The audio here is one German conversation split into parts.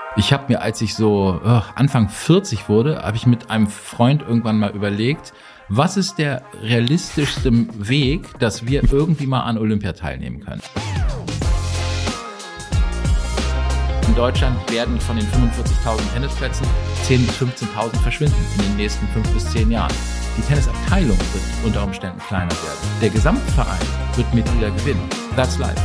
Ich habe mir, als ich so Anfang 40 wurde, habe ich mit einem Freund irgendwann mal überlegt, was ist der realistischste Weg, dass wir irgendwie mal an Olympia teilnehmen können. In Deutschland werden von den 45.000 Tennisplätzen 10.000 bis 15.000 verschwinden in den nächsten 5 bis 10 Jahren. Die Tennisabteilung wird unter Umständen kleiner werden. Der Gesamtverein wird Mitglieder gewinnen. That's life.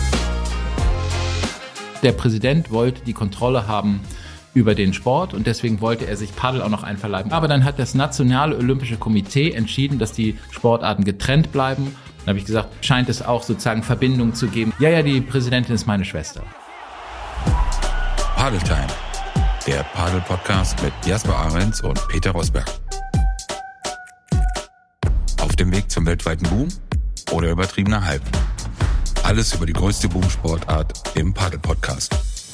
Der Präsident wollte die Kontrolle haben über den Sport und deswegen wollte er sich Paddel auch noch einverleiben. Aber dann hat das Nationale Olympische Komitee entschieden, dass die Sportarten getrennt bleiben. Dann habe ich gesagt, scheint es auch sozusagen Verbindungen zu geben. Ja, die Präsidentin ist meine Schwester. Paddle Time, der Paddel-Podcast mit Jasper Ahrens und Peter Rosberg. Auf dem Weg zum weltweiten Boom oder übertriebener Hype. Alles über die größte Boomsportart im Paddel-Podcast.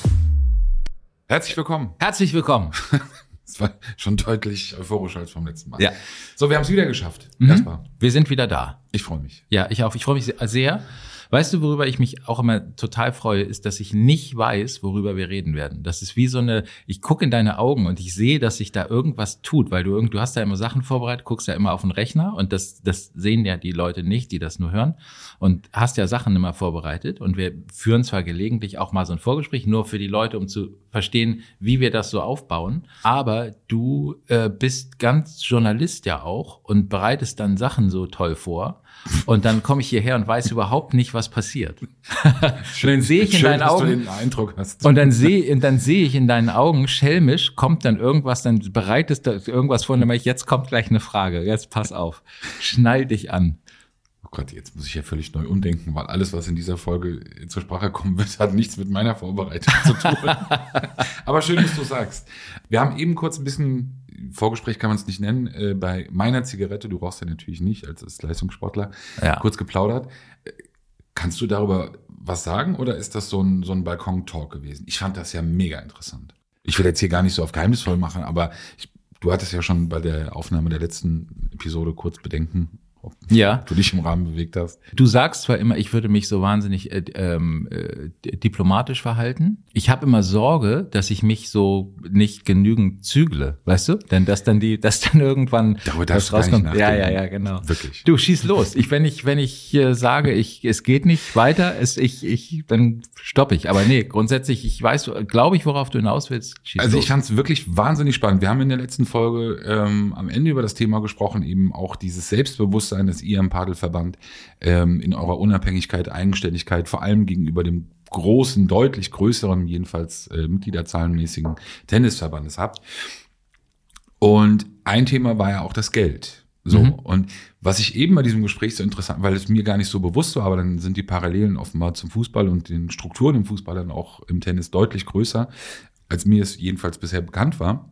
Herzlich willkommen. Herzlich willkommen. Das war schon deutlich euphorischer als beim letzten Mal. Ja. So, wir haben es wieder geschafft. Jasper. Wir sind wieder da. Ich freue mich. Ja, ich auch. Ich freue mich sehr. Weißt du, worüber ich mich auch immer total freue, ist, dass ich nicht weiß, worüber wir reden werden. Das ist wie so ich gucke in deine Augen und ich sehe, dass sich da irgendwas tut, weil du hast da immer Sachen vorbereitet, guckst ja immer auf den Rechner und das sehen ja die Leute nicht, die das nur hören und hast ja Sachen immer vorbereitet und wir führen zwar gelegentlich auch mal so ein Vorgespräch, nur für die Leute, um zu verstehen, wie wir das so aufbauen, aber du bist ganz Journalist ja auch und bereitest dann Sachen so toll vor. Und dann komme ich hierher und weiß überhaupt nicht, was passiert. Schön, dann sehe ich in deinen Augen, dass du den Eindruck hast. Und dann sehe ich in deinen Augen, schelmisch, kommt dann irgendwas, dann bereitest du irgendwas vor und dann mache ich, jetzt kommt gleich eine Frage. Jetzt pass auf. Schnall dich an. Oh Gott, jetzt muss ich ja völlig neu umdenken, weil alles, was in dieser Folge zur Sprache kommen wird, hat nichts mit meiner Vorbereitung zu tun. Aber schön, dass du sagst. Wir haben eben kurz ein bisschen, Vorgespräch kann man es nicht nennen, bei meiner Zigarette, du rauchst ja natürlich nicht als Leistungssportler, kurz geplaudert. Kannst du darüber was sagen oder ist das so ein Balkon-Talk gewesen? Ich fand das ja mega interessant. Ich will jetzt hier gar nicht so auf geheimnisvoll machen, aber du hattest ja schon bei der Aufnahme der letzten Episode kurz Bedenken, ob du dich im Rahmen bewegt hast. Du sagst zwar immer, ich würde mich so wahnsinnig diplomatisch verhalten. Ich habe immer Sorge, dass ich mich so nicht genügend zügle, weißt du? Denn dass dann irgendwann was rauskommt. Ja, genau. Wirklich. Du, schieß los. Wenn ich sage, es geht nicht weiter, dann stoppe ich. Aber nee, grundsätzlich, ich weiß, glaube ich, worauf du hinaus willst. Also ich fand es wirklich wahnsinnig spannend. Wir haben in der letzten Folge am Ende über das Thema gesprochen, eben auch dieses Selbstbewusstsein, das ihr im Padelverband in eurer Unabhängigkeit, Eigenständigkeit, vor allem gegenüber dem großen, deutlich größeren, jedenfalls mitgliederzahlenmäßigen Tennisverbandes habt. Und ein Thema war ja auch das Geld. So. Und was ich eben bei diesem Gespräch so interessant, weil es mir gar nicht so bewusst war, aber dann sind die Parallelen offenbar zum Fußball und den Strukturen im Fußball dann auch im Tennis deutlich größer, als mir es jedenfalls bisher bekannt war.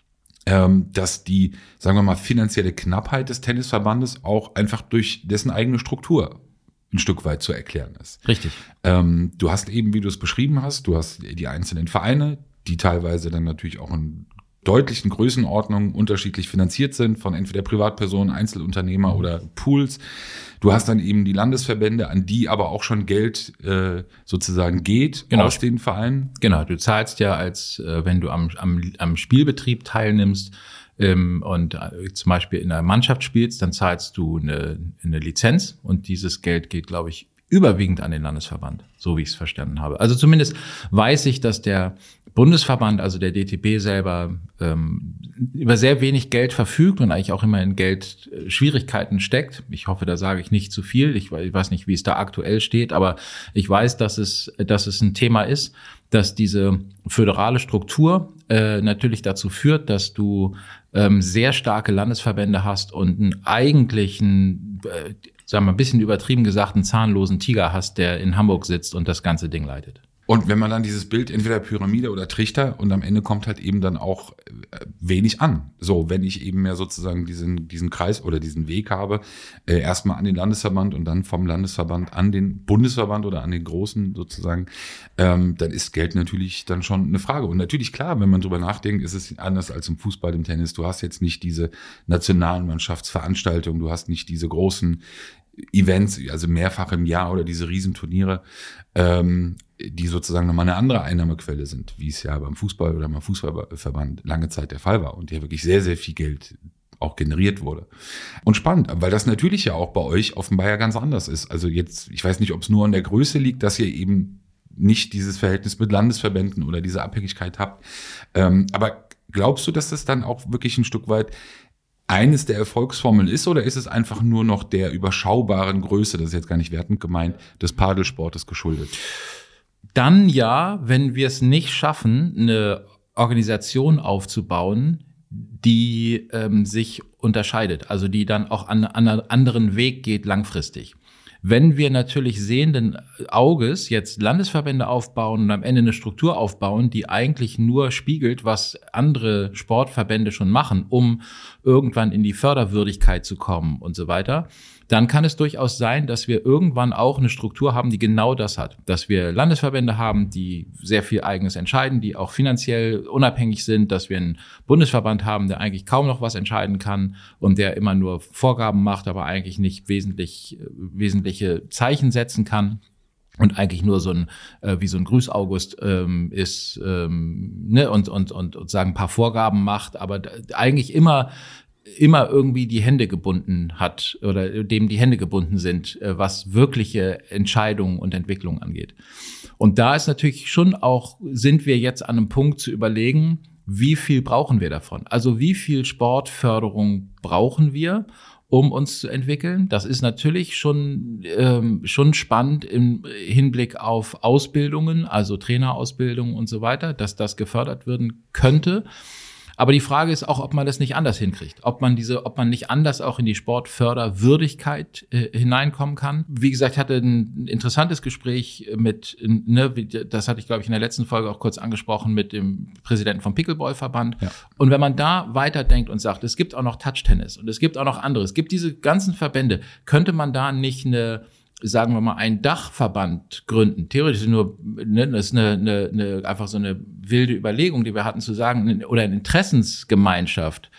Dass die, sagen wir mal, finanzielle Knappheit des Tennisverbandes auch einfach durch dessen eigene Struktur ein Stück weit zu erklären ist. Richtig. Du hast eben, wie du es beschrieben hast, du hast die einzelnen Vereine, die teilweise dann natürlich auch in deutlichen Größenordnungen unterschiedlich finanziert sind, von entweder Privatpersonen, Einzelunternehmer oder Pools. Du hast dann eben die Landesverbände, an die aber auch schon Geld sozusagen geht aus den Vereinen. Genau, du zahlst ja wenn du am Spielbetrieb teilnimmst und zum Beispiel in einer Mannschaft spielst, dann zahlst du eine Lizenz und dieses Geld geht, glaube ich, überwiegend an den Landesverband, so wie ich es verstanden habe. Also zumindest weiß ich, dass der Bundesverband, also der DTB selber, über sehr wenig Geld verfügt und eigentlich auch immer in Geldschwierigkeiten steckt. Ich hoffe, da sage ich nicht zu viel. Ich weiß nicht, wie es da aktuell steht, aber ich weiß, dass es ein Thema ist, dass diese föderale Struktur natürlich dazu führt, dass du sehr starke Landesverbände hast und einen eigentlichen, sagen wir mal ein bisschen übertrieben gesagt, einen zahnlosen Tiger hast, der in Hamburg sitzt und das ganze Ding leitet. Und wenn man dann dieses Bild, entweder Pyramide oder Trichter, und am Ende kommt halt eben dann auch wenig an. So, wenn ich eben mehr sozusagen diesen Kreis oder diesen Weg habe, erstmal an den Landesverband und dann vom Landesverband an den Bundesverband oder an den Großen sozusagen, dann ist Geld natürlich dann schon eine Frage. Und natürlich, klar, wenn man drüber nachdenkt, ist es anders als im Fußball, im Tennis. Du hast jetzt nicht diese Nationalmannschaftsveranstaltung, du hast nicht diese großen Events, also mehrfach im Jahr oder diese Riesenturniere, die sozusagen nochmal eine andere Einnahmequelle sind, wie es ja beim Fußball oder beim Fußballverband lange Zeit der Fall war und hier wirklich sehr, sehr viel Geld auch generiert wurde. Und spannend, weil das natürlich ja auch bei euch offenbar ja ganz anders ist. Also jetzt, ich weiß nicht, ob es nur an der Größe liegt, dass ihr eben nicht dieses Verhältnis mit Landesverbänden oder diese Abhängigkeit habt. Aber glaubst du, dass das dann auch wirklich ein Stück weit eines der Erfolgsformeln ist, oder ist es einfach nur noch der überschaubaren Größe, das ist jetzt gar nicht wertend gemeint, des Padelsportes geschuldet? Dann ja, wenn wir es nicht schaffen, eine Organisation aufzubauen, die sich unterscheidet, also die dann auch an einen anderen Weg geht langfristig. Wenn wir natürlich sehenden Auges jetzt Landesverbände aufbauen und am Ende eine Struktur aufbauen, die eigentlich nur spiegelt, was andere Sportverbände schon machen, um irgendwann in die Förderwürdigkeit zu kommen und so weiter, dann kann es durchaus sein, dass wir irgendwann auch eine Struktur haben, die genau das hat. Dass wir Landesverbände haben, die sehr viel Eigenes entscheiden, die auch finanziell unabhängig sind, dass wir einen Bundesverband haben, der eigentlich kaum noch was entscheiden kann und der immer nur Vorgaben macht, aber eigentlich nicht wesentliche Zeichen setzen kann. Und eigentlich nur so ein wie so ein Grüß-August ist, ne, und sagen ein paar Vorgaben macht, aber eigentlich immer irgendwie die Hände gebunden hat oder dem die Hände gebunden sind, was wirkliche Entscheidungen und Entwicklungen angeht. Und da ist natürlich schon auch, sind wir jetzt an einem Punkt zu überlegen, wie viel brauchen wir davon? Also wie viel Sportförderung brauchen wir, um uns zu entwickeln? Das ist natürlich schon spannend im Hinblick auf Ausbildungen, also Trainerausbildungen und so weiter, dass das gefördert werden könnte. Aber die Frage ist auch, ob man das nicht anders hinkriegt, ob man nicht anders auch in die Sportförderwürdigkeit hineinkommen kann. Wie gesagt, ich hatte ein interessantes Gespräch mit, das hatte ich, glaube ich, in der letzten Folge auch kurz angesprochen, mit dem Präsidenten vom Pickleball-Verband. Ja. Und wenn man da weiterdenkt und sagt, es gibt auch noch Touch-Tennis und es gibt auch noch andere, es gibt diese ganzen Verbände, könnte man da nicht sagen wir mal, einen Dachverband gründen. Theoretisch nur, das ist einfach so eine wilde Überlegung, die wir hatten, zu sagen, oder eine Gemeinschaft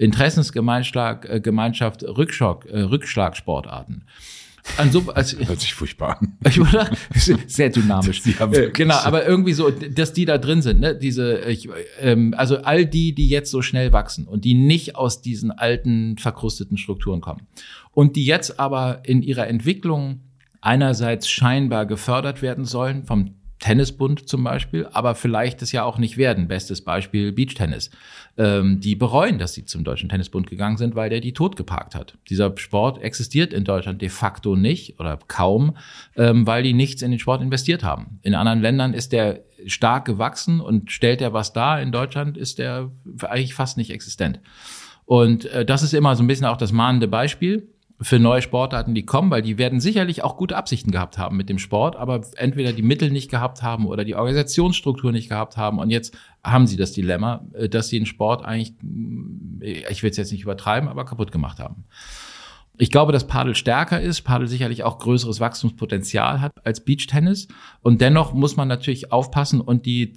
Rückschlagsportarten. Hört sich furchtbar an. Sehr dynamisch. Genau, aber irgendwie so, dass die da drin sind, ne? Also all die jetzt so schnell wachsen und die nicht aus diesen alten, verkrusteten Strukturen kommen. Und die jetzt aber in ihrer Entwicklung einerseits scheinbar gefördert werden sollen, vom Tennisbund zum Beispiel, aber vielleicht es ja auch nicht werden. Bestes Beispiel Beachtennis. Die bereuen, dass sie zum Deutschen Tennisbund gegangen sind, weil der die totgeparkt hat. Dieser Sport existiert in Deutschland de facto nicht oder kaum, weil die nichts in den Sport investiert haben. In anderen Ländern ist der stark gewachsen und stellt er was dar. In Deutschland ist der eigentlich fast nicht existent. Und das ist immer so ein bisschen auch das mahnende Beispiel für neue Sportarten, die kommen, weil die werden sicherlich auch gute Absichten gehabt haben mit dem Sport, aber entweder die Mittel nicht gehabt haben oder die Organisationsstruktur nicht gehabt haben. Und jetzt haben sie das Dilemma, dass sie den Sport eigentlich, ich will es jetzt nicht übertreiben, aber kaputt gemacht haben. Ich glaube, dass Padel stärker ist, Padel sicherlich auch größeres Wachstumspotenzial hat als Beachtennis. Und dennoch muss man natürlich aufpassen und die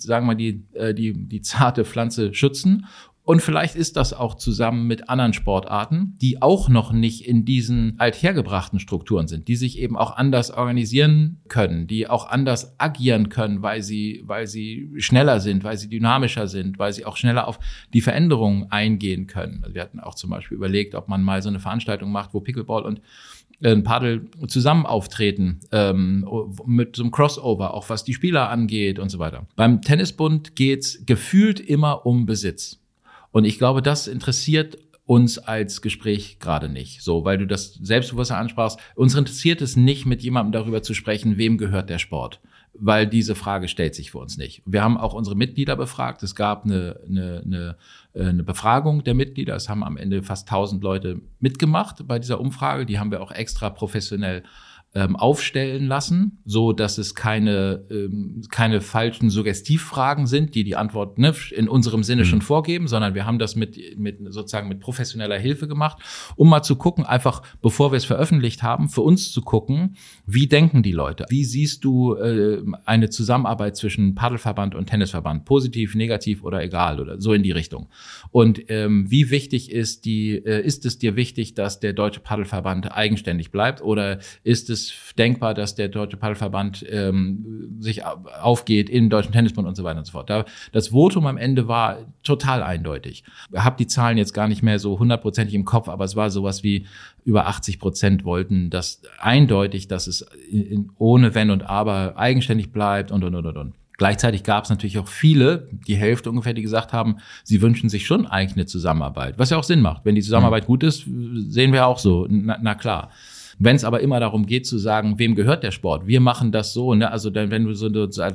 zarte Pflanze schützen. Und vielleicht ist das auch zusammen mit anderen Sportarten, die auch noch nicht in diesen althergebrachten Strukturen sind, die sich eben auch anders organisieren können, die auch anders agieren können, weil sie schneller sind, weil sie dynamischer sind, weil sie auch schneller auf die Veränderungen eingehen können. Also wir hatten auch zum Beispiel überlegt, ob man mal so eine Veranstaltung macht, wo Pickleball und Padel zusammen auftreten, mit so einem Crossover, auch was die Spieler angeht und so weiter. Beim Tennisbund geht's gefühlt immer um Besitz. Und ich glaube, das interessiert uns als Gespräch gerade nicht. So, weil du das Selbstbewusstsein ansprachst. Uns interessiert es nicht, mit jemandem darüber zu sprechen, wem gehört der Sport. Weil diese Frage stellt sich für uns nicht. Wir haben auch unsere Mitglieder befragt. Es gab eine Befragung der Mitglieder. Es haben am Ende fast 1000 Leute mitgemacht bei dieser Umfrage. Die haben wir auch extra professionell aufstellen lassen, so dass es keine falschen Suggestivfragen sind, die Antwort in unserem Sinne schon vorgeben, sondern wir haben das mit professioneller Hilfe gemacht, um mal zu gucken, einfach bevor wir es veröffentlicht haben, für uns zu gucken, wie denken die Leute? Wie siehst du eine Zusammenarbeit zwischen Paddelverband und Tennisverband? Positiv, negativ oder egal oder so in die Richtung. Und wie wichtig ist es dir wichtig, dass der Deutsche Paddelverband eigenständig bleibt oder ist es denkbar, dass der Deutsche Paddelverband sich aufgeht in den Deutschen Tennisbund und so weiter und so fort. Das Votum am Ende war total eindeutig. Ich habe die Zahlen jetzt gar nicht mehr so 100% im Kopf, aber es war sowas wie über 80% wollten das eindeutig, dass es ohne Wenn und Aber eigenständig bleibt und. Gleichzeitig gab es natürlich auch viele, die Hälfte ungefähr, die gesagt haben, sie wünschen sich schon eigentlich eine Zusammenarbeit, was ja auch Sinn macht. Wenn die Zusammenarbeit gut ist, sehen wir auch so, na klar. Wenn es aber immer darum geht zu sagen, wem gehört der Sport? Wir machen das so, ne? Also dann, wenn du so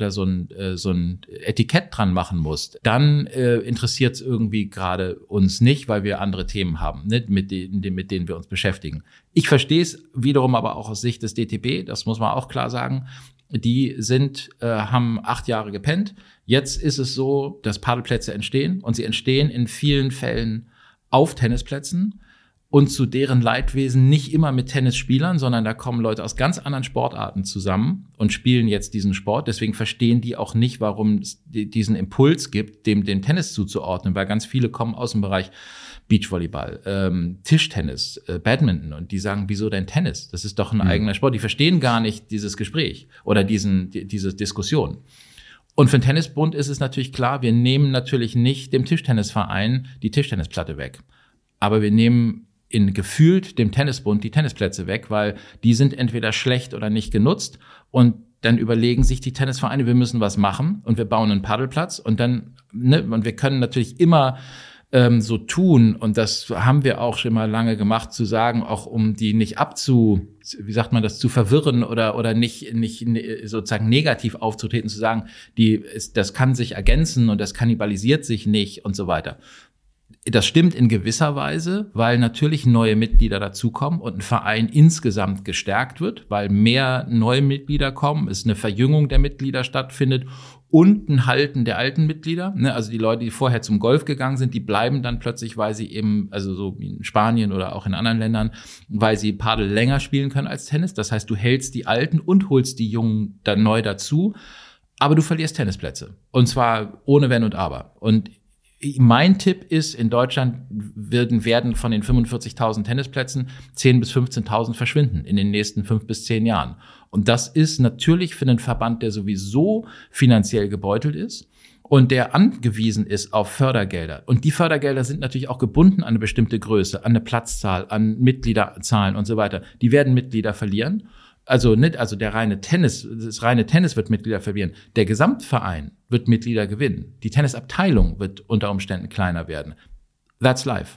ein Etikett dran machen musst, dann interessiert es irgendwie gerade uns nicht, weil wir andere Themen haben, ne? mit denen wir uns beschäftigen. Ich verstehe es wiederum aber auch aus Sicht des DTB, das muss man auch klar sagen. Die haben 8 Jahre gepennt. Jetzt ist es so, dass Paddelplätze entstehen und sie entstehen in vielen Fällen auf Tennisplätzen. Und zu deren Leidwesen nicht immer mit Tennisspielern, sondern da kommen Leute aus ganz anderen Sportarten zusammen und spielen jetzt diesen Sport. Deswegen verstehen die auch nicht, warum es diesen Impuls gibt, dem Tennis zuzuordnen, weil ganz viele kommen aus dem Bereich Beachvolleyball, Tischtennis, Badminton und die sagen, wieso denn Tennis? Das ist doch ein eigener Sport. Die verstehen gar nicht dieses Gespräch oder diese Diskussion. Und für den Tennisbund ist es natürlich klar, wir nehmen natürlich nicht dem Tischtennisverein die Tischtennisplatte weg. Aber wir nehmen gefühlt dem Tennisbund die Tennisplätze weg, weil die sind entweder schlecht oder nicht genutzt und dann überlegen sich die Tennisvereine, wir müssen was machen und wir bauen einen Paddelplatz und dann, und wir können natürlich immer so tun und das haben wir auch schon mal lange gemacht, zu sagen, auch um die nicht zu verwirren oder nicht sozusagen negativ aufzutreten, zu sagen, das kann sich ergänzen und das kannibalisiert sich nicht und so weiter. Das stimmt in gewisser Weise, weil natürlich neue Mitglieder dazukommen und ein Verein insgesamt gestärkt wird, weil mehr neue Mitglieder kommen, es eine Verjüngung der Mitglieder stattfindet und ein Halten der alten Mitglieder. Also die Leute, die vorher zum Golf gegangen sind, die bleiben dann plötzlich, weil sie eben, also so wie in Spanien oder auch in anderen Ländern, weil sie Paddel länger spielen können als Tennis. Das heißt, du hältst die Alten und holst die Jungen dann neu dazu, aber du verlierst Tennisplätze. Und zwar ohne Wenn und Aber. Und mein Tipp ist, in Deutschland werden von den 45.000 Tennisplätzen 10.000 bis 15.000 verschwinden in den nächsten 5 bis 10 Jahren. Und das ist natürlich für einen Verband, der sowieso finanziell gebeutelt ist und der angewiesen ist auf Fördergelder. Und die Fördergelder sind natürlich auch gebunden an eine bestimmte Größe, an eine Platzzahl, an Mitgliederzahlen und so weiter. Die werden Mitglieder verlieren. Also das reine Tennis wird Mitglieder verlieren. Der Gesamtverein wird Mitglieder gewinnen. Die Tennisabteilung wird unter Umständen kleiner werden. That's life.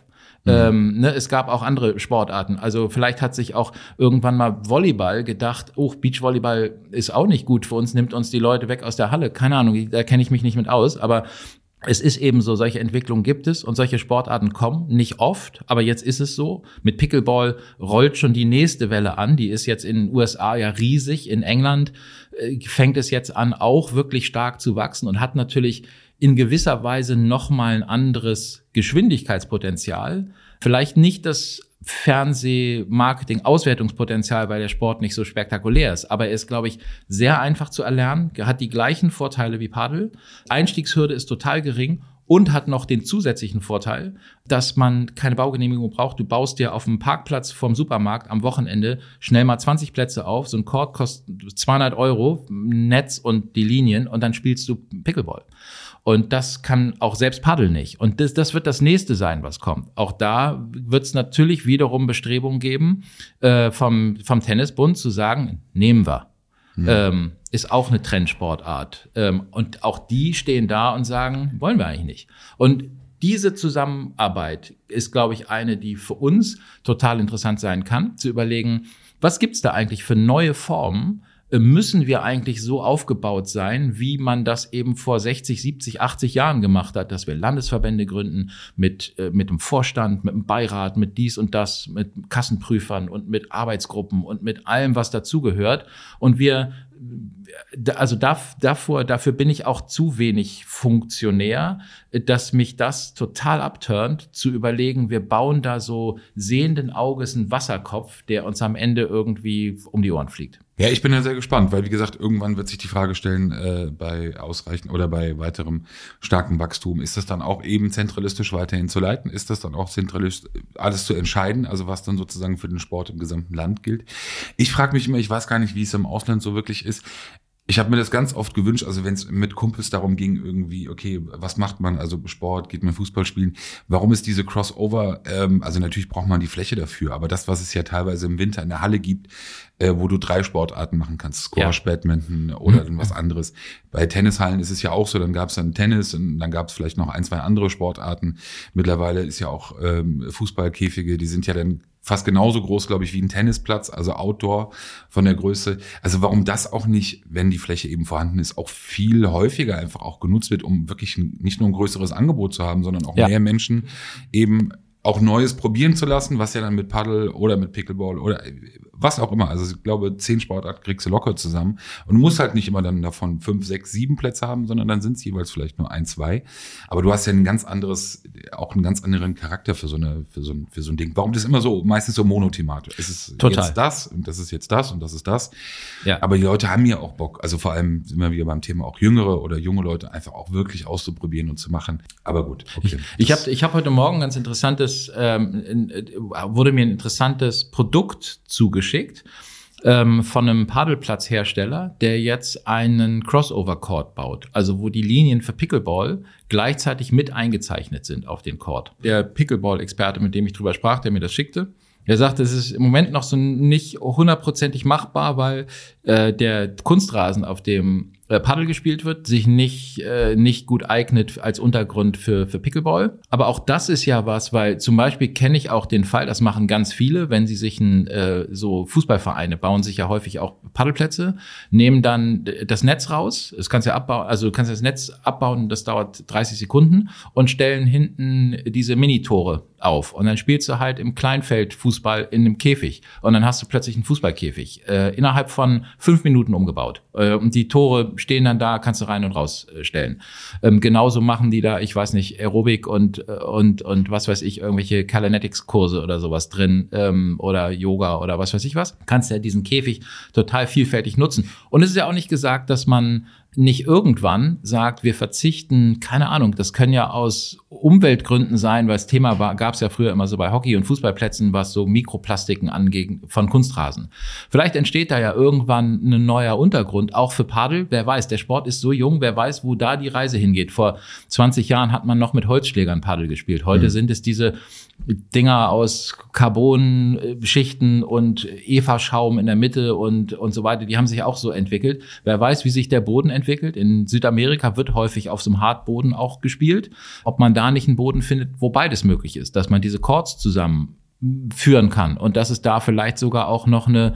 Es gab auch andere Sportarten. Also vielleicht hat sich auch irgendwann mal Volleyball gedacht, Beachvolleyball ist auch nicht gut für uns, nimmt uns die Leute weg aus der Halle. Keine Ahnung, da kenne ich mich nicht mit aus, aber es ist eben so, solche Entwicklungen gibt es und solche Sportarten kommen, nicht oft, aber jetzt ist es so. Mit Pickleball rollt schon die nächste Welle an, die ist jetzt in den USA ja riesig, in England fängt es jetzt an, auch wirklich stark zu wachsen und hat natürlich in gewisser Weise nochmal ein anderes Geschwindigkeitspotenzial. Vielleicht nicht das Fernseh-Marketing-Auswertungspotenzial, weil der Sport nicht so spektakulär ist. Aber er ist, glaube ich, sehr einfach zu erlernen, hat die gleichen Vorteile wie Paddel. Einstiegshürde ist total gering und hat noch den zusätzlichen Vorteil, dass man keine Baugenehmigung braucht. Du baust dir auf dem Parkplatz vom Supermarkt am Wochenende schnell mal 20 Plätze auf. So ein Court kostet 200 €, Netz und die Linien und dann spielst du Pickleball. Und das kann auch selbst Paddel nicht. Und das wird das nächste sein, was kommt. Auch da wird es natürlich wiederum Bestrebungen geben, vom Tennisbund zu sagen, nehmen wir. Ist auch eine Trendsportart. Und auch die stehen da und sagen, wollen wir eigentlich nicht. Und diese Zusammenarbeit ist, glaube ich, eine, die für uns total interessant sein kann, zu überlegen, was gibt's da eigentlich für neue Formen, müssen wir eigentlich so aufgebaut sein, wie man das eben vor 60, 70, 80 Jahren gemacht hat, dass wir Landesverbände gründen mit dem Vorstand, mit dem Beirat, mit dies und das, mit Kassenprüfern und mit Arbeitsgruppen und mit allem, was dazugehört. Und dafür bin ich auch zu wenig Funktionär, dass mich das total abturnt, zu überlegen, wir bauen da so sehenden Auges einen Wasserkopf, der uns am Ende irgendwie um die Ohren fliegt. Ja, ich bin ja sehr gespannt, weil wie gesagt, irgendwann wird sich die Frage stellen, bei ausreichend oder bei weiterem starken Wachstum, ist das dann auch eben zentralistisch weiterhin zu leiten? Ist das dann auch zentralistisch alles zu entscheiden, also was dann sozusagen für den Sport im gesamten Land gilt? Ich frage mich immer, ich weiß gar nicht, wie es im Ausland so wirklich ist. Ich habe mir das ganz oft gewünscht, also wenn es mit Kumpels darum ging, irgendwie, okay, was macht man, also Sport, geht man Fußball spielen, warum ist diese Crossover, also natürlich braucht man die Fläche dafür, aber das, was es ja teilweise im Winter in der Halle gibt, wo du 3 Sportarten machen kannst, Squash, Badminton oder was anderes. Bei Tennishallen ist es ja auch so, dann gab es dann Tennis und dann gab es vielleicht noch 1, 2 andere Sportarten. Mittlerweile ist ja auch Fußballkäfige, die sind ja dann fast genauso groß, glaube ich, wie ein Tennisplatz, also Outdoor von der Größe. Also warum das auch nicht, wenn die Fläche eben vorhanden ist, auch viel häufiger einfach auch genutzt wird, um wirklich nicht nur ein größeres Angebot zu haben, sondern auch mehr Menschen eben auch Neues probieren zu lassen, was ja dann mit Paddle oder mit Pickleball oder was auch immer. Also ich glaube, 10 Sportarten kriegst du locker zusammen. Und du musst halt nicht immer dann davon 5, 6, 7 Plätze haben, sondern dann sind es jeweils vielleicht nur 1, 2. Aber du hast ja auch einen ganz anderen Charakter für so ein Ding. Warum das immer so, meistens so monothematisch? Es ist total. Jetzt das und das ist jetzt das und das ist das. Ja. Aber die Leute haben ja auch Bock. Also vor allem sind wir wieder beim Thema auch jüngere oder junge Leute einfach auch wirklich auszuprobieren und zu machen. Aber gut. Okay. Ich hab heute Morgen wurde mir ein interessantes Produkt zugeschickt von einem Paddelplatzhersteller, der jetzt einen Crossover-Court baut. Also wo die Linien für Pickleball gleichzeitig mit eingezeichnet sind auf den Court. Der Pickleball-Experte, mit dem ich drüber sprach, der mir das schickte, der sagt, es ist im Moment noch so nicht 100%ig machbar, weil der Kunstrasen, auf dem Paddel gespielt wird, sich nicht gut eignet als Untergrund für Pickleball. Aber auch das ist ja was, weil zum Beispiel kenne ich auch den Fall, das machen ganz viele, wenn sie sich so Fußballvereine bauen sich ja häufig auch Paddelplätze, nehmen dann das Netz raus, das kannst du ja abbauen, also du kannst das Netz abbauen, das dauert 30 Sekunden und stellen hinten diese Minitore auf. Und dann spielst du halt im Kleinfeld Fußball in einem Käfig. Und dann hast du plötzlich einen Fußballkäfig, innerhalb von 5 Minuten umgebaut. Und die Tore stehen dann da, kannst du rein und raus stellen. Genauso machen die da, ich weiß nicht, Aerobic und was weiß ich, irgendwelche Kalanetics-Kurse oder sowas drin, oder Yoga oder was weiß ich was. Kannst ja diesen Käfig total vielfältig nutzen. Und es ist ja auch nicht gesagt, dass man nicht irgendwann sagt, wir verzichten, keine Ahnung, das können ja aus Umweltgründen sein, weil das Thema gab es ja früher immer so bei Hockey- und Fußballplätzen, was so Mikroplastiken angeht von Kunstrasen. Vielleicht entsteht da ja irgendwann ein neuer Untergrund, auch für Paddel. Wer weiß, der Sport ist so jung, wer weiß, wo da die Reise hingeht. Vor 20 Jahren hat man noch mit Holzschlägern Paddel gespielt. Heute sind es diese Dinger aus Carbon-Schichten und Eva-Schaum in der Mitte und so weiter, die haben sich auch so entwickelt. Wer weiß, wie sich der Boden entwickelt. In Südamerika wird häufig auf so einem Hartboden auch gespielt. Ob man da nicht einen Boden findet, wo beides möglich ist, dass man diese Courts zusammen führen kann und dass es da vielleicht sogar auch noch eine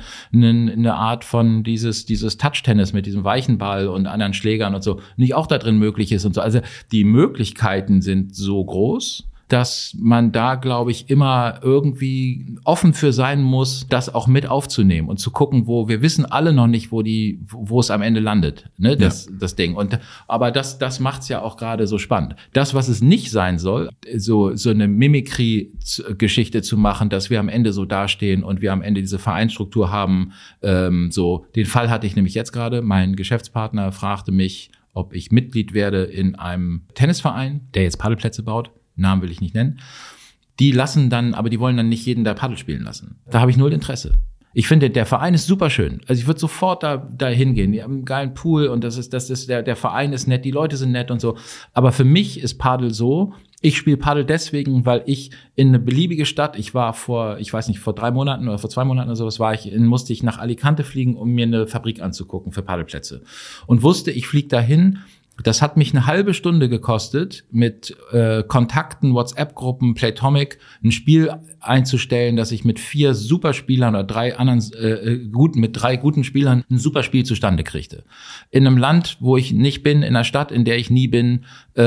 Art von dieses Touch-Tennis mit diesem weichen Ball und anderen Schlägern und so nicht auch da drin möglich ist und so. Also die Möglichkeiten sind so groß, dass man da, glaube ich, immer irgendwie offen für sein muss, das auch mit aufzunehmen und zu gucken, wo wir wissen alle noch nicht, wo es am Ende landet, ne, das Ding. Aber das macht's ja auch gerade so spannend. Das, was es nicht sein soll, so eine Mimikry-Geschichte zu machen, dass wir am Ende so dastehen und wir am Ende diese Vereinsstruktur haben. So den Fall hatte ich nämlich jetzt gerade. Mein Geschäftspartner fragte mich, ob ich Mitglied werde in einem Tennisverein, der jetzt Paddelplätze baut. Namen will ich nicht nennen. Die wollen dann nicht jeden da Paddel spielen lassen. Da habe ich null Interesse. Ich finde, der Verein ist super schön. Also ich würde sofort da hingehen. Die haben einen geilen Pool und der Verein ist nett, die Leute sind nett und so. Aber für mich ist Paddel so, ich spiele Paddel deswegen, weil ich in eine beliebige Stadt, ich war vor 3 Monaten oder vor 2 Monaten oder sowas musste ich nach Alicante fliegen, um mir eine Fabrik anzugucken für Paddelplätze. Und wusste, ich fliege dahin, Das hat mich eine halbe Stunde gekostet, mit Kontakten, WhatsApp-Gruppen, Playtomic, ein Spiel einzustellen, dass ich mit 4 Superspielern oder 3 anderen mit 3 guten Spielern ein Superspiel zustande kriegte. In einem Land, wo ich nicht bin, in einer Stadt, in der ich nie bin,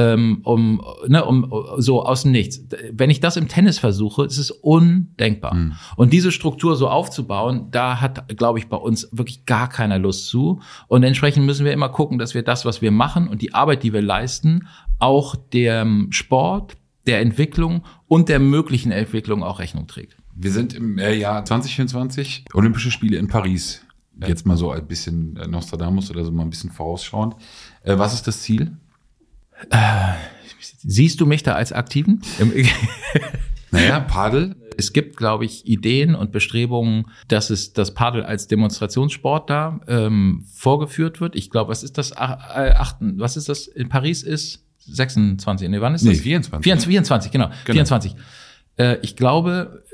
so aus dem Nichts. Wenn ich das im Tennis versuche, ist es undenkbar. Und diese Struktur so aufzubauen, da hat, glaube ich, bei uns wirklich gar keiner Lust zu. Und entsprechend müssen wir immer gucken, dass wir das, was wir machen und die Arbeit, die wir leisten, auch dem Sport, der Entwicklung und der möglichen Entwicklung auch Rechnung trägt. Wir sind im Jahr 2024, Olympische Spiele in Paris. Jetzt mal so ein bisschen Nostradamus oder so mal ein bisschen vorausschauend. Was ist das Ziel? Siehst du mich da als Aktiven? Naja, Padel. Es gibt, glaube ich, Ideen und Bestrebungen, dass das Padel als Demonstrationssport da vorgeführt wird. Ich glaube, was ist das? Was ist das? In Paris ist 26. Nee, wann ist das? 24. 24, genau. 24. Ich glaube,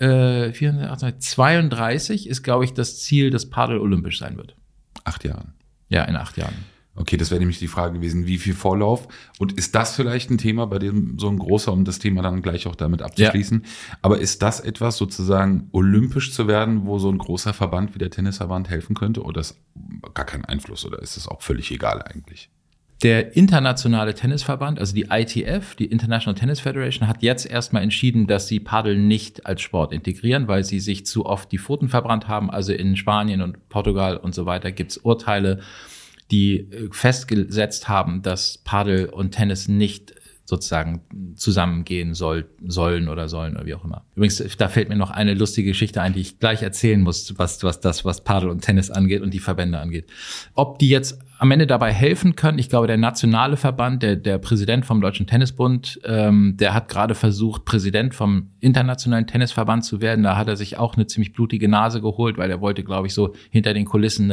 32 ist, glaube ich, das Ziel, dass Padel olympisch sein wird. 8 Jahren. Ja, in 8 Jahren. Okay, das wäre nämlich die Frage gewesen, wie viel Vorlauf? Und ist das vielleicht ein Thema, bei dem so ein großer, um das Thema dann gleich auch damit abzuschließen, aber ist das etwas sozusagen olympisch zu werden, wo so ein großer Verband wie der Tennisverband helfen könnte, oder ist gar kein Einfluss, oder ist es auch völlig egal eigentlich? Der internationale Tennisverband, also die ITF, die International Tennis Federation, hat jetzt erstmal entschieden, dass sie Padel nicht als Sport integrieren, weil sie sich zu oft die Pfoten verbrannt haben. Also in Spanien und Portugal und so weiter gibt es Urteile, die festgesetzt haben, dass Padel und Tennis nicht sozusagen zusammengehen sollen oder wie auch immer. Übrigens, da fällt mir noch eine lustige Geschichte ein, die ich gleich erzählen muss, was Padel und Tennis angeht und die Verbände angeht. Ob die jetzt am Ende dabei helfen können, ich glaube, der nationale Verband, der Präsident vom Deutschen Tennisbund, der hat gerade versucht, Präsident vom Internationalen Tennisverband zu werden. Da hat er sich auch eine ziemlich blutige Nase geholt, weil er wollte, glaube ich, so hinter den Kulissen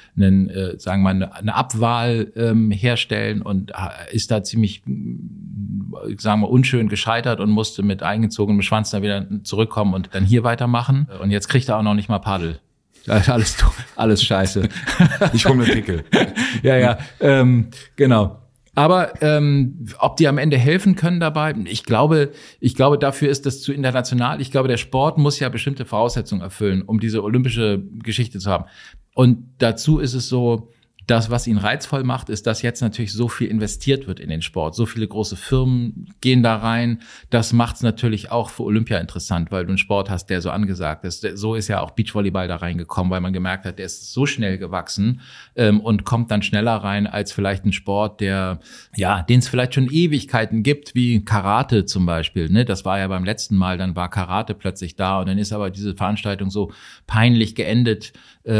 eine Abwahl herstellen und ist da ziemlich, sagen wir, unschön gescheitert und musste mit eingezogenem Schwanz da wieder zurückkommen und dann hier weitermachen. Und jetzt kriegt er auch noch nicht mal Padel. Alles scheiße. Ich hole mir Pickel. Ja, genau. Aber ob die am Ende helfen können dabei, ich glaube, dafür ist das zu international. Ich glaube, der Sport muss ja bestimmte Voraussetzungen erfüllen, um diese olympische Geschichte zu haben. Und dazu ist es so, das, was ihn reizvoll macht, ist, dass jetzt natürlich so viel investiert wird in den Sport. So viele große Firmen gehen da rein. Das macht es natürlich auch für Olympia interessant, weil du einen Sport hast, der so angesagt ist. So ist ja auch Beachvolleyball da reingekommen, weil man gemerkt hat, der ist so schnell gewachsen und kommt dann schneller rein als vielleicht ein Sport, den es vielleicht schon Ewigkeiten gibt, wie Karate zum Beispiel. Ne? Das war ja beim letzten Mal, dann war Karate plötzlich da und dann ist aber diese Veranstaltung so peinlich geendet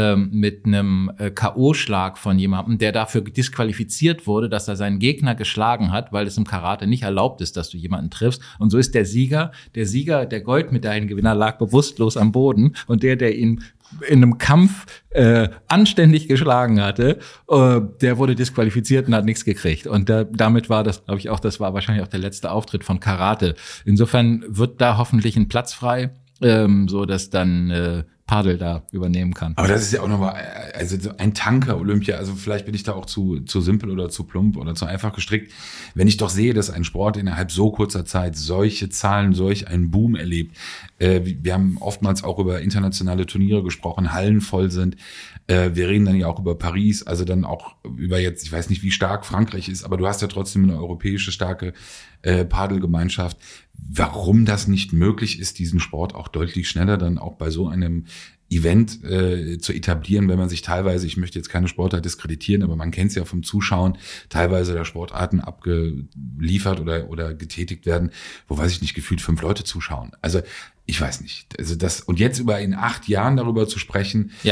mit einem K.O.-Schlag von jemandem, der dafür disqualifiziert wurde, dass er seinen Gegner geschlagen hat, weil es im Karate nicht erlaubt ist, dass du jemanden triffst. Und so ist der Sieger, der Goldmedaillengewinner, lag bewusstlos am Boden und der ihn in einem Kampf anständig geschlagen hatte, der wurde disqualifiziert und hat nichts gekriegt. Und damit war das, glaube ich, das war wahrscheinlich auch der letzte Auftritt von Karate. Insofern wird da hoffentlich ein Platz frei, so dass dann Padel da übernehmen kann. Aber das ist ja auch nochmal, also so ein Tanker Olympia, also vielleicht bin ich da auch zu simpel oder zu plump oder zu einfach gestrickt. Wenn ich doch sehe, dass ein Sport innerhalb so kurzer Zeit solche Zahlen, solch einen Boom erlebt. Wir haben oftmals auch über internationale Turniere gesprochen, Hallen voll sind. Wir reden dann ja auch über Paris, also dann auch über jetzt, ich weiß nicht, wie stark Frankreich ist, aber du hast ja trotzdem eine europäische starke Padelgemeinschaft. Warum das nicht möglich ist, diesen Sport auch deutlich schneller dann auch bei so einem Event zu etablieren, wenn man sich teilweise, ich möchte jetzt keine Sportart diskreditieren, aber man kennt es ja vom Zuschauen, teilweise da Sportarten abgeliefert oder getätigt werden, wo, weiß ich nicht, gefühlt 5 Leute zuschauen. Also ich weiß nicht. Also das, und jetzt in 8 Jahren darüber zu sprechen, ich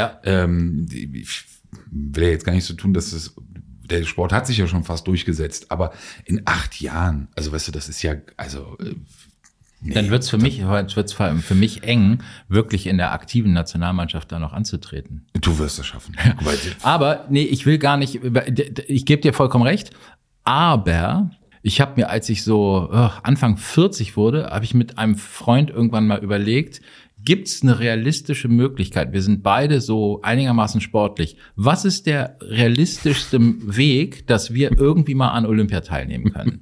will ja jetzt gar nicht so tun, dass der Sport hat sich ja schon fast durchgesetzt, aber in 8 Jahren, also weißt du, das ist ja, also nee. Dann wird's vor allem für mich eng, wirklich in der aktiven Nationalmannschaft da noch anzutreten. Du wirst es schaffen. Aber nee, ich will gar nicht, ich gebe dir vollkommen recht, aber ich habe mir, als ich so Anfang 40 wurde, habe ich mit einem Freund irgendwann mal überlegt, gibt's eine realistische Möglichkeit? Wir sind beide so einigermaßen sportlich. Was ist der realistischste Weg, dass wir irgendwie mal an Olympia teilnehmen können?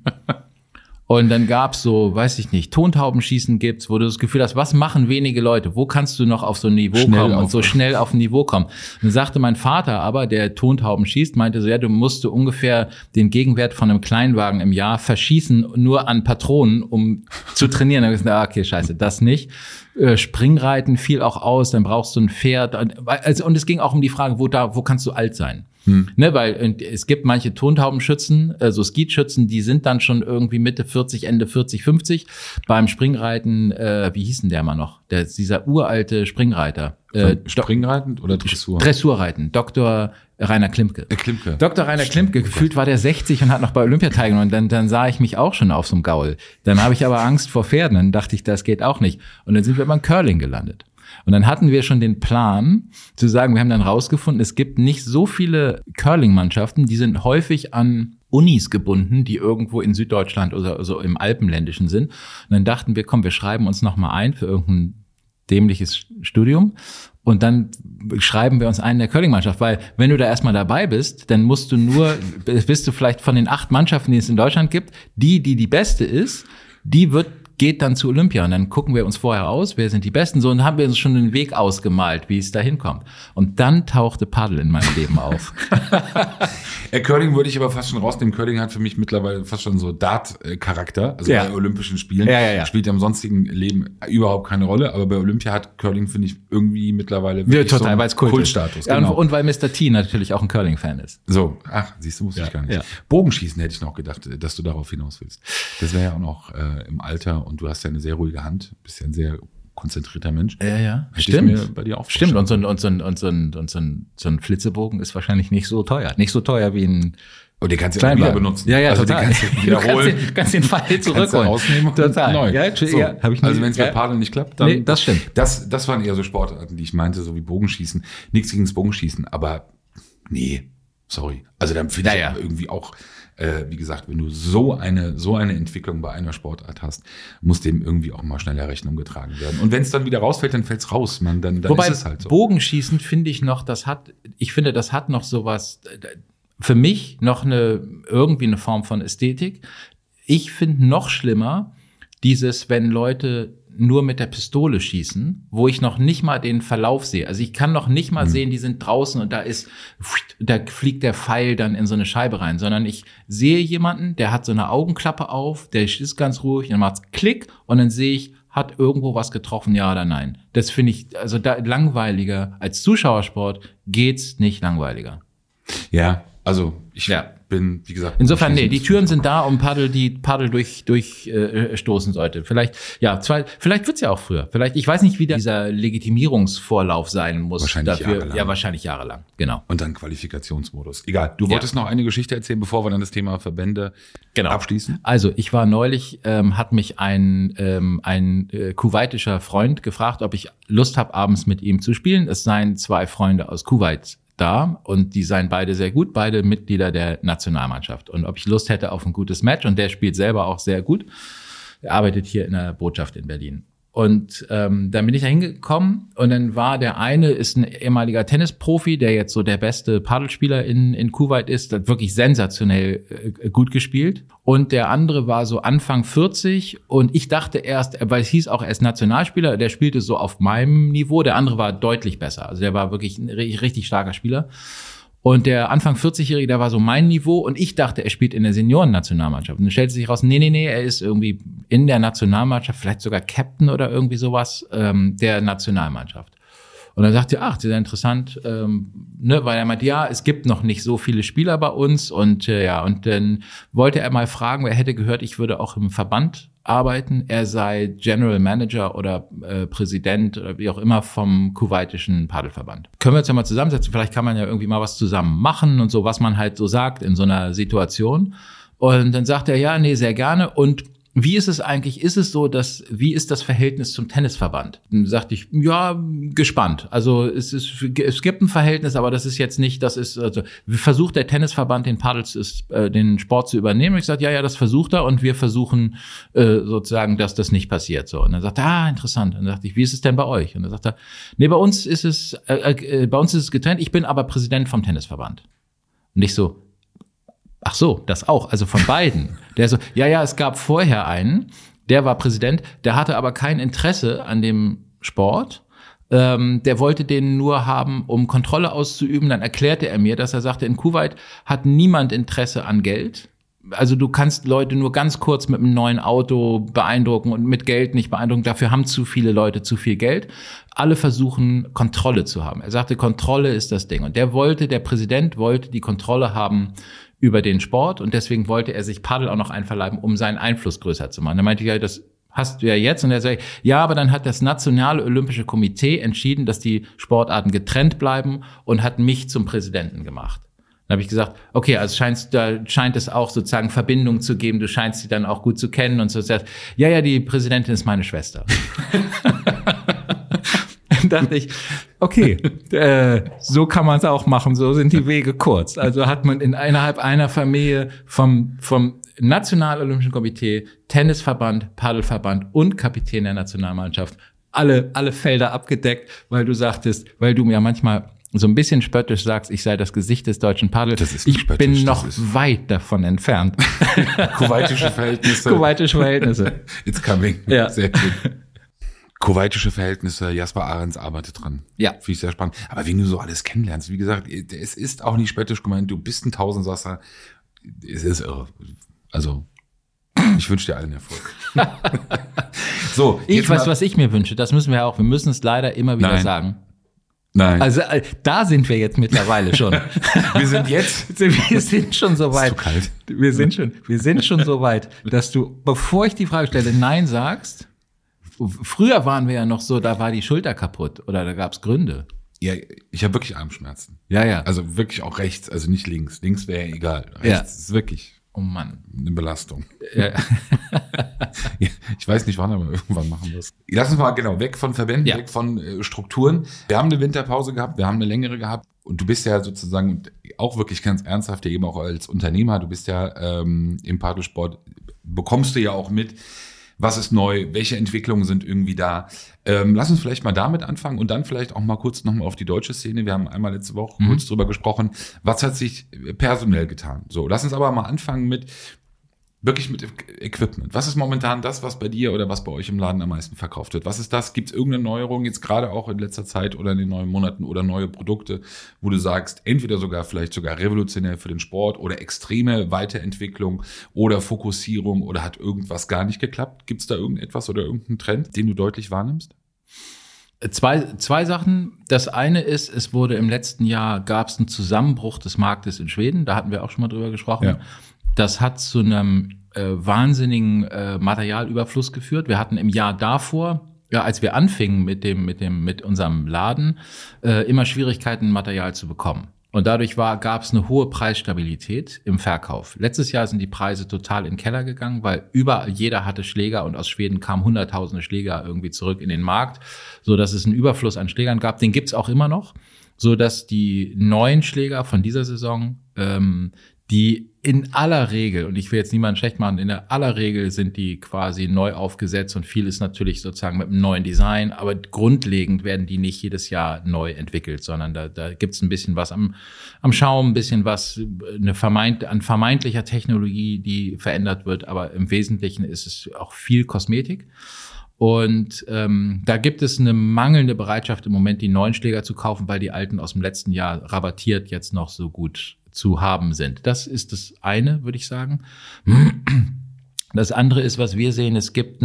Und dann gab's so, weiß ich nicht, Tontaubenschießen gibt's, wo du das Gefühl hast, was machen wenige Leute? Wo kannst du noch auf so ein Niveau kommen und so schnell auf ein Niveau kommen? Dann sagte mein Vater aber, der Tontauben schießt, meinte so, ja, du musst ungefähr den Gegenwert von einem Kleinwagen im Jahr verschießen, nur an Patronen, um zu trainieren. Dann habe ich gesagt, okay, scheiße, das nicht. Springreiten fiel auch aus, dann brauchst du ein Pferd. Und es ging auch um die Frage, wo kannst du alt sein? Ne, weil es gibt manche Tontaubenschützen, so Skeetschützen, die sind dann schon irgendwie Mitte 40, Ende 40, 50. Beim Springreiten, wie hieß denn der mal noch? Dieser uralte Springreiter. Springreiten oder Dressur? Dressurreiten. Dr. Rainer Klimke. Klimke. Dr. Rainer Klimke, gefühlt war der 60 und hat noch bei Olympia teilgenommen. Dann sah ich mich auch schon auf so einem Gaul. Dann habe ich aber Angst vor Pferden. Dann dachte ich, das geht auch nicht. Und dann sind wir beim Curling gelandet. Und dann hatten wir schon den Plan, zu sagen, wir haben dann rausgefunden, es gibt nicht so viele Curling-Mannschaften, die sind häufig an Unis gebunden, die irgendwo in Süddeutschland oder so im Alpenländischen sind. Und dann dachten wir, komm, wir schreiben uns noch mal ein für irgendein dämliches Studium und dann schreiben wir uns ein in der Curling-Mannschaft, weil wenn du da erstmal dabei bist, dann bist du vielleicht von den 8 Mannschaften, die es in Deutschland gibt, die beste ist, geht dann zu Olympia und dann gucken wir uns vorher aus, wer sind die Besten, so, und haben wir uns schon einen Weg ausgemalt, wie es da hinkommt. Und dann tauchte Paddel in meinem Leben auf. Curling würde ich aber fast schon rausnehmen. Curling hat für mich mittlerweile fast schon so Dart-Charakter, also bei Olympischen Spielen. Ja. Spielt ja im sonstigen Leben überhaupt keine Rolle, aber bei Olympia hat Curling, finde ich, irgendwie mittlerweile wirklich total, so weil es Kultstatus. Genau. Und weil Mr. T natürlich auch ein Curling-Fan ist. So, siehst du, wusste ich gar nicht. Ja. Bogenschießen hätte ich noch gedacht, dass du darauf hinaus willst. Das wäre ja auch noch im Alter, und du hast ja eine sehr ruhige Hand, bist ja ein sehr konzentrierter Mensch. Ja. Hätte Stimmt. ich mir bei dir auch Stimmt. Und so ein Flitzebogen ist wahrscheinlich nicht so teuer. Nicht so teuer wie ein Und den kannst du ja wieder benutzen. Ja, also total. Den kannst du wiederholen. Kannst den Pfeil zurückholen. Kannst du rausnehmen. Total. Neu. Ja, so. hab ich nie. Also wenn es mit Paddeln nicht klappt, dann... Nee, das stimmt. Das waren eher so Sportarten, die ich meinte, so wie Bogenschießen. Nichts gegen das Bogenschießen, aber nee, sorry. Also dann finde ich aber irgendwie auch... wie gesagt, wenn du so eine Entwicklung bei einer Sportart hast, muss dem irgendwie auch mal schneller Rechnung getragen werden. Und wenn es dann wieder rausfällt, dann fällt's raus, man. Dann Wobei, ist es halt so. Bogenschießen finde ich noch, das hat noch sowas, für mich noch irgendwie eine Form von Ästhetik. Ich finde noch schlimmer wenn Leute nur mit der Pistole schießen, wo ich noch nicht mal den Verlauf sehe. Also ich kann noch nicht mal sehen, die sind draußen und da fliegt der Pfeil dann in so eine Scheibe rein, sondern ich sehe jemanden, der hat so eine Augenklappe auf, der ist ganz ruhig, dann macht's Klick und dann sehe ich, hat irgendwo was getroffen, ja oder nein. Das finde ich, also da langweiliger, als Zuschauersport geht's nicht langweiliger. Ja, also ich bin, wie gesagt... Insofern, die Türen sind da, um Paddel durchstoßen sollte. Vielleicht wird's ja auch früher. Vielleicht, ich weiß nicht, wie dieser Legitimierungsvorlauf sein muss. Wahrscheinlich jahrelang. Ja, wahrscheinlich jahrelang, genau. Und dann Qualifikationsmodus. Egal, du wolltest noch eine Geschichte erzählen, bevor wir dann das Thema Verbände abschließen? Also, ich war neulich, hat mich ein kuwaitischer Freund gefragt, ob ich Lust habe, abends mit ihm zu spielen. Es seien 2 Freunde aus Kuwait da und die seien beide sehr gut, beide Mitglieder der Nationalmannschaft. Und ob ich Lust hätte auf ein gutes Match, und der spielt selber auch sehr gut. Er arbeitet hier in der Botschaft in Berlin. Und dann bin ich da hingekommen und dann war der eine, ist ein ehemaliger Tennisprofi, der jetzt so der beste Paddelspieler in Kuwait ist, hat wirklich sensationell gut gespielt. Und der andere war so Anfang 40 und ich dachte erst, weil es hieß auch, er ist Nationalspieler, der spielte so auf meinem Niveau, der andere war deutlich besser. Also der war wirklich ein richtig starker Spieler. Und der Anfang 40-Jährige, der war so mein Niveau und ich dachte, er spielt in der Senioren-Nationalmannschaft. Und dann stellte sich raus, nee, er ist irgendwie in der Nationalmannschaft, vielleicht sogar Captain oder irgendwie sowas, der Nationalmannschaft. Und dann sagte er, das ist ja interessant, weil er meinte, es gibt noch nicht so viele Spieler bei uns und und dann wollte er mal fragen, er hätte gehört, ich würde auch im Verband arbeiten, er sei General Manager oder Präsident oder wie auch immer vom kuwaitischen Paddelverband. Können wir uns ja mal zusammensetzen, vielleicht kann man ja irgendwie mal was zusammen machen und so, was man halt so sagt in so einer Situation. Und dann sagt er, sehr gerne. Und wie ist es eigentlich? Ist es so, wie ist das Verhältnis zum Tennisverband? Dann sagte ich, ja, gespannt. Also es gibt ein Verhältnis, aber das ist jetzt nicht, also versucht der Tennisverband den Sport zu übernehmen. Und ich sagte, ja, das versucht er und wir versuchen sozusagen, dass das nicht passiert. So. Und dann sagte er, interessant. Und dann dachte ich, wie ist es denn bei euch? Und dann sagte er, nee, bei uns ist es getrennt. Ich bin aber Präsident vom Tennisverband. Und ich so, ach so, das auch, also von beiden. Der so, ja, es gab vorher einen, der war Präsident, der hatte aber kein Interesse an dem Sport. Der wollte den nur haben, um Kontrolle auszuüben. Dann erklärte er mir, dass er sagte, in Kuwait hat niemand Interesse an Geld. Also du kannst Leute nur ganz kurz mit einem neuen Auto beeindrucken und mit Geld nicht beeindrucken. Dafür haben zu viele Leute zu viel Geld. Alle versuchen, Kontrolle zu haben. Er sagte, Kontrolle ist das Ding. Und der Präsident wollte die Kontrolle haben über den Sport und deswegen wollte er sich Paddel auch noch einverleiben, um seinen Einfluss größer zu machen. Da meinte ich, ja, das hast du ja jetzt. Und er sagt, ja, aber dann hat das Nationale Olympische Komitee entschieden, dass die Sportarten getrennt bleiben und hat mich zum Präsidenten gemacht. Dann habe ich gesagt, okay, also da scheint es auch sozusagen Verbindung zu geben, du scheinst sie dann auch gut zu kennen und so. Ja, die Präsidentin ist meine Schwester. Dann dachte ich, okay, so kann man es auch machen, so sind die Wege kurz. Also hat man innerhalb einer Familie vom Nationalolympischen Komitee, Tennisverband, Paddelverband und Kapitän der Nationalmannschaft alle Felder abgedeckt, weil du mir manchmal so ein bisschen spöttisch sagst, ich sei das Gesicht des deutschen Paddels. Das ist nicht spöttisch, bin noch weit davon entfernt. Kuwaitische Verhältnisse. It's coming. Ja. Sehr gut. Kuwaitische Verhältnisse, Jasper Ahrens arbeitet dran. Ja. Finde ich sehr spannend. Aber wie du so alles kennenlernst, wie gesagt, es ist auch nicht spöttisch gemeint, du bist ein Tausendsasser. Es ist irre. Also, ich wünsche dir allen Erfolg. So, ich weiß, was ich mir wünsche. Das müssen wir auch. Wir müssen es leider immer wieder sagen. Nein. Also da sind wir jetzt mittlerweile schon. Wir sind schon so weit. Ist zu kalt. Wir sind schon so weit, dass du, bevor ich die Frage stelle, Nein sagst. Früher waren wir ja noch so, da war die Schulter kaputt oder da gab's Gründe. Ja, ich habe wirklich Armschmerzen. Ja. Also wirklich auch rechts, also nicht links. Links wäre egal. Rechts ist wirklich oh Mann, eine Belastung. Ja. Ich weiß nicht wann, aber irgendwann machen wir es. Lass uns mal weg von Verbänden, weg von Strukturen. Wir haben eine Winterpause gehabt, wir haben eine längere gehabt und du bist ja sozusagen auch wirklich ganz ernsthaft, eben auch als Unternehmer, du bist ja im Paddelsport, bekommst du ja auch mit, was ist neu, welche Entwicklungen sind irgendwie da. Lass uns vielleicht mal damit anfangen und dann vielleicht auch mal kurz nochmal auf die deutsche Szene. Wir haben einmal letzte Woche kurz drüber gesprochen. Was hat sich personell getan? So, lass uns aber mal anfangen mit Equipment. Was ist momentan das, was bei dir oder was bei euch im Laden am meisten verkauft wird? Was ist das? Gibt es irgendeine Neuerung jetzt gerade auch in letzter Zeit oder in den neuen Monaten oder neue Produkte, wo du sagst, entweder vielleicht sogar revolutionär für den Sport oder extreme Weiterentwicklung oder Fokussierung oder hat irgendwas gar nicht geklappt? Gibt es da irgendetwas oder irgendeinen Trend, den du deutlich wahrnimmst? Zwei Sachen. Das eine ist, es wurde im letzten Jahr, gab es einen Zusammenbruch des Marktes in Schweden. Da hatten wir auch schon mal drüber gesprochen. Ja. Das hat zu einem wahnsinnigen Materialüberfluss geführt. Wir hatten im Jahr davor, als wir anfingen mit unserem Laden, immer Schwierigkeiten, Material zu bekommen. Und dadurch gab es eine hohe Preisstabilität im Verkauf. Letztes Jahr sind die Preise total in den Keller gegangen, weil überall jeder hatte Schläger und aus Schweden kamen hunderttausende Schläger irgendwie zurück in den Markt, so dass es einen Überfluss an Schlägern gab. Den gibt's auch immer noch, so dass die neuen Schläger von dieser Saison, die in aller Regel, und ich will jetzt niemanden schlecht machen, in aller Regel sind die quasi neu aufgesetzt und viel ist natürlich sozusagen mit einem neuen Design, aber grundlegend werden die nicht jedes Jahr neu entwickelt, sondern da gibt's ein bisschen was am Schaum, ein bisschen was an vermeintlicher Technologie, die verändert wird, aber im Wesentlichen ist es auch viel Kosmetik. Und da gibt es eine mangelnde Bereitschaft im Moment, die neuen Schläger zu kaufen, weil die alten aus dem letzten Jahr rabattiert jetzt noch so gut zu haben sind. Das ist das eine, würde ich sagen. Das andere ist, was wir sehen, es gibt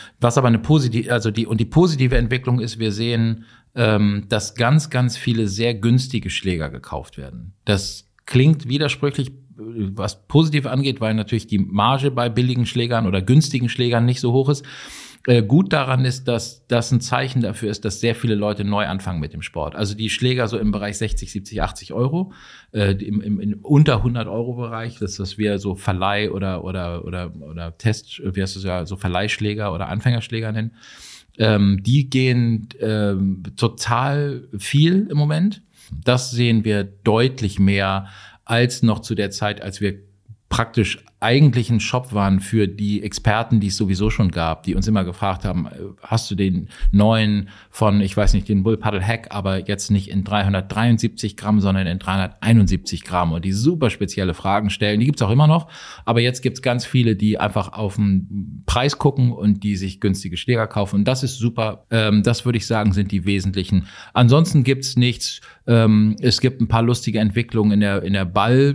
die positive Entwicklung ist, wir sehen, dass ganz, ganz viele sehr günstige Schläger gekauft werden. Das klingt widersprüchlich, was positiv angeht, weil natürlich die Marge bei billigen Schlägern oder günstigen Schlägern nicht so hoch ist. Gut daran ist, dass das ein Zeichen dafür ist, dass sehr viele Leute neu anfangen mit dem Sport. Also die Schläger so im Bereich 60, 70, 80 Euro, im unter 100 Euro Bereich, das was wir so Verleih oder Test, wie heißt es ja, so Verleihschläger oder Anfängerschläger nennen, die gehen total viel im Moment. Das sehen wir deutlich mehr als noch zu der Zeit, als wir praktisch eigentlich ein Shop waren für die Experten, die es sowieso schon gab, die uns immer gefragt haben, hast du den neuen von, ich weiß nicht, den Bull Paddle Hack, aber jetzt nicht in 373 Gramm, sondern in 371 Gramm und die super spezielle Fragen stellen. Die gibt's auch immer noch, aber jetzt gibt's ganz viele, die einfach auf den Preis gucken und die sich günstige Schläger kaufen und das ist super. Das würde ich sagen, sind die wesentlichen. Ansonsten gibt's nichts. Es gibt ein paar lustige Entwicklungen in der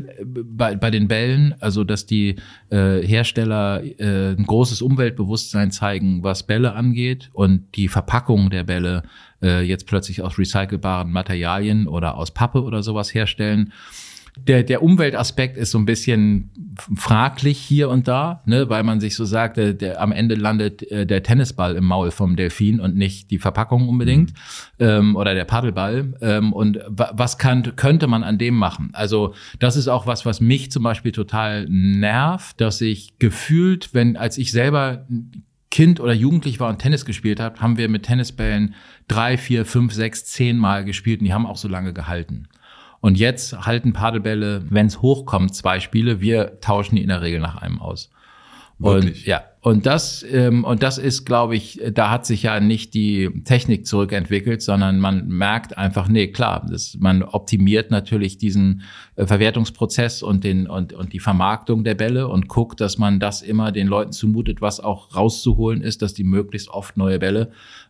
bei den Bällen, also dass die Hersteller ein großes Umweltbewusstsein zeigen, was Bälle angeht und die Verpackung der Bälle jetzt plötzlich aus recycelbaren Materialien oder aus Pappe oder sowas herstellen. Der Umweltaspekt ist so ein bisschen fraglich hier und da, ne, weil man sich so sagt, am Ende landet der Tennisball im Maul vom Delfin und nicht die Verpackung unbedingt oder der Paddelball. Und was könnte man an dem machen? Also das ist auch was mich zum Beispiel total nervt, dass ich gefühlt, als ich selber Kind oder Jugendlich war und Tennis gespielt habe, haben wir mit Tennisbällen 3, 4, 5, 6, 10 Mal gespielt und die haben auch so lange gehalten. Und jetzt halten Paddelbälle, wenn es hochkommt, 2 Spiele. Wir tauschen die in der Regel nach einem aus. Wirklich? Und ja, und das ist, glaube ich, da hat sich ja nicht die Technik zurückentwickelt, sondern man merkt einfach, nee, klar, man optimiert natürlich diesen Verwertungsprozess und die Vermarktung der Bälle und guckt, dass man das immer den Leuten zumutet, was auch rauszuholen ist, dass die möglichst oft neue Bälle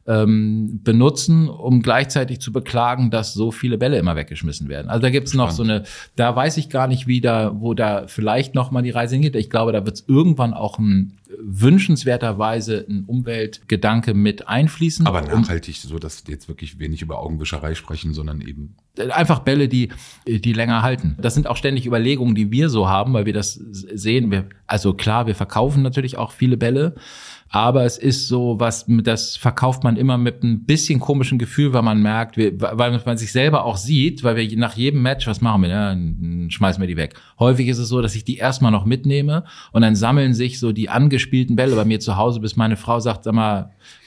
benutzen, um gleichzeitig zu beklagen, dass so viele Bälle immer weggeschmissen werden. Also da gibt's noch da weiß ich gar nicht, wo da vielleicht noch mal die Reise hingeht. Ich glaube, da wird's irgendwann auch wünschenswerterweise ein Umweltgedanke mit einfließen. Aber nachhaltig, so dass jetzt wirklich wir nicht über Augenwischerei sprechen, sondern eben einfach Bälle, die länger halten. Das sind auch ständig Überlegungen, die wir so haben, weil wir das sehen. Also klar, wir verkaufen natürlich auch viele Bälle, aber es ist so, das verkauft man immer mit ein bisschen komischen Gefühl, weil man merkt, weil man sich selber auch sieht, weil wir nach jedem Match, was machen wir? Ja, dann schmeißen wir die weg. Häufig ist es so, dass ich die erstmal noch mitnehme und dann sammeln sich so die angespielten Bälle bei mir zu Hause, bis meine Frau sagt, sag mal,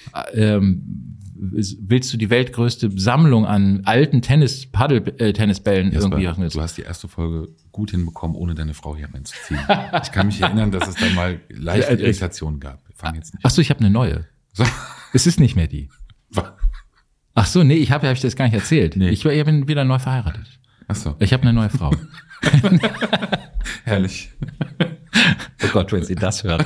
willst du die weltgrößte Sammlung an alten Tennisbällen irgendwie? Du hast die erste Folge gut hinbekommen, ohne deine Frau hier reinzuziehen. Ich kann mich erinnern, dass es da mal leichte Irritationen gab. Wir fangen jetzt nicht an. Ach so, ich habe eine neue. So. Es ist nicht mehr die. Ach so, nee, hab ich das gar nicht erzählt. Nee. Ich bin wieder neu verheiratet. Ach so. Ich habe eine neue Frau. Herrlich. Oh Gott, wenn sie das hört.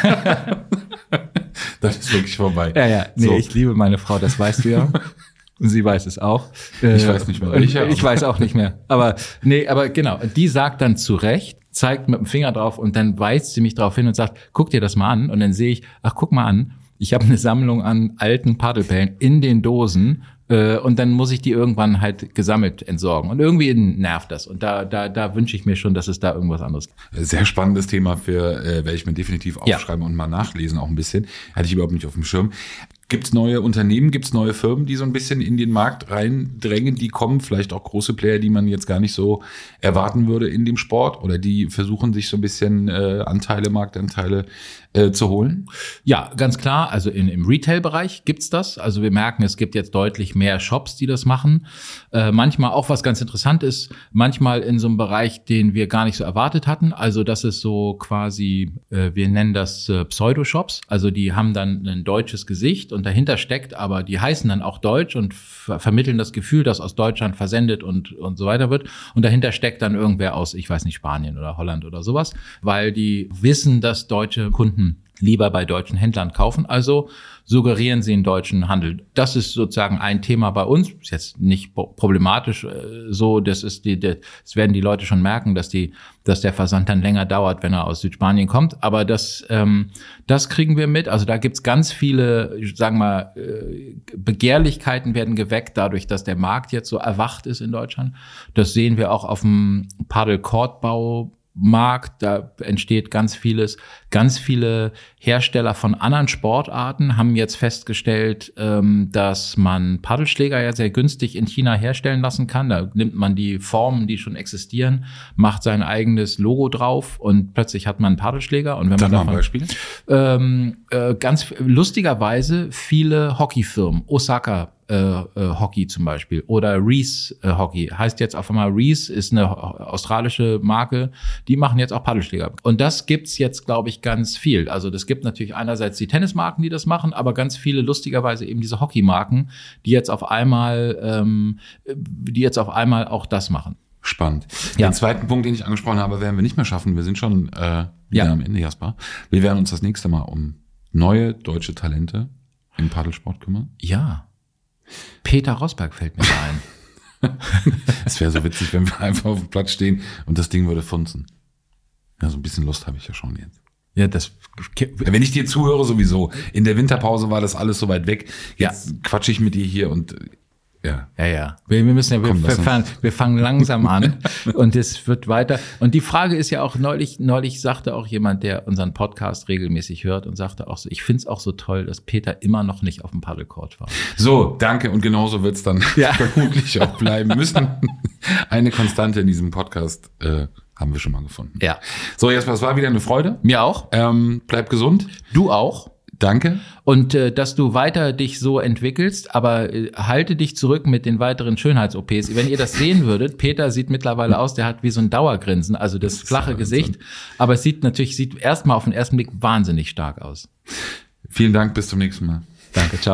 Das ist wirklich vorbei. Ja. Nee, so. Ich liebe meine Frau, das weißt du ja. Und sie weiß es auch. Ich weiß nicht mehr welche. Ich weiß auch nicht mehr. Aber genau. Die sagt dann zu Recht, zeigt mit dem Finger drauf und dann weist sie mich drauf hin und sagt, guck dir das mal an. Und dann sehe ich, ach, guck mal an. Ich habe eine Sammlung an alten Paddelbällen in den Dosen. Und dann muss ich die irgendwann halt gesammelt entsorgen. Und irgendwie nervt das. Und da wünsche ich mir schon, dass es da irgendwas anderes gibt. Sehr spannendes Thema werde ich mir definitiv aufschreiben und mal nachlesen auch ein bisschen. Hatte ich überhaupt nicht auf dem Schirm. Gibt es neue Unternehmen, gibt es neue Firmen, die so ein bisschen in den Markt reindrängen, die kommen, vielleicht auch große Player, die man jetzt gar nicht so erwarten würde in dem Sport oder die versuchen sich so ein bisschen Marktanteile zu holen? Ja, ganz klar. Also im Retail-Bereich gibt's das. Also wir merken, es gibt jetzt deutlich mehr Shops, die das machen. Manchmal auch, was ganz interessant ist, manchmal in so einem Bereich, den wir gar nicht so erwartet hatten. Also das ist so quasi, wir nennen das Pseudo-Shops. Also die haben dann ein deutsches Gesicht und dahinter steckt, aber die heißen dann auch Deutsch und vermitteln das Gefühl, dass aus Deutschland versendet und so weiter wird. Und dahinter steckt dann irgendwer aus, ich weiß nicht, Spanien oder Holland oder sowas, weil die wissen, dass deutsche Kunden lieber bei deutschen Händlern kaufen, also suggerieren sie einen deutschen Handel. Das ist sozusagen ein Thema bei uns, ist jetzt nicht problematisch so, das werden die Leute schon merken, dass der Versand dann länger dauert, wenn er aus Südspanien kommt, aber das kriegen wir mit, also da gibt's ganz viele, sagen wir mal, Begehrlichkeiten werden geweckt dadurch, dass der Markt jetzt so erwacht ist in Deutschland. Das sehen wir auch auf dem Paddle-Court-Bau Markt, da entsteht ganz vieles. Ganz viele Hersteller von anderen Sportarten haben jetzt festgestellt, dass man Paddelschläger ja sehr günstig in China herstellen lassen kann. Da nimmt man die Formen, die schon existieren, macht sein eigenes Logo drauf und plötzlich hat man einen Paddelschläger. Und wenn man davon, ein Beispiel? Ganz lustigerweise viele Hockeyfirmen, Osaka Hockey zum Beispiel oder Reese Hockey, heißt jetzt auf einmal Reese, ist eine australische Marke, die machen jetzt auch Paddelschläger. Und das gibt's jetzt, glaube ich, ganz viel. Also das gibt natürlich einerseits die Tennismarken, die das machen, aber ganz viele lustigerweise eben diese Hockeymarken, die jetzt auf einmal auch das machen. Spannend. Ja. Den zweiten Punkt, den ich angesprochen habe, werden wir nicht mehr schaffen. Wir sind schon wieder am Ende, Jasper. Wir werden uns das nächste Mal um neue deutsche Talente im Paddelsport kümmern. Ja. Peter Rosberg fällt mir ein. Es wäre so witzig, wenn wir einfach auf dem Platz stehen und das Ding würde funzen. Ja, so ein bisschen Lust habe ich ja schon jetzt. Ja, wenn ich dir zuhöre, sowieso. In der Winterpause war das alles so weit weg. Jetzt quatsche ich mit dir hier und Ja. Wir fangen langsam an und es wird weiter. Und die Frage ist ja auch, neulich sagte auch jemand, der unseren Podcast regelmäßig hört und sagte auch so, ich finde es auch so toll, dass Peter immer noch nicht auf dem Paddelcourt war. So, danke. Und genauso wird es dann vermutlich auch bleiben müssen. Eine Konstante in diesem Podcast haben wir schon mal gefunden. Ja. So, Jasper, es war wieder eine Freude. Mir auch. Bleib gesund. Du auch. Danke. Und dass du weiter dich so entwickelst, aber halte dich zurück mit den weiteren Schönheits-OPs. Wenn ihr das sehen würdet, Peter sieht mittlerweile aus, der hat wie so ein Dauergrinsen, also das flache Gesicht. Aber es sieht erstmal auf den ersten Blick wahnsinnig stark aus. Vielen Dank, bis zum nächsten Mal. Danke, ciao.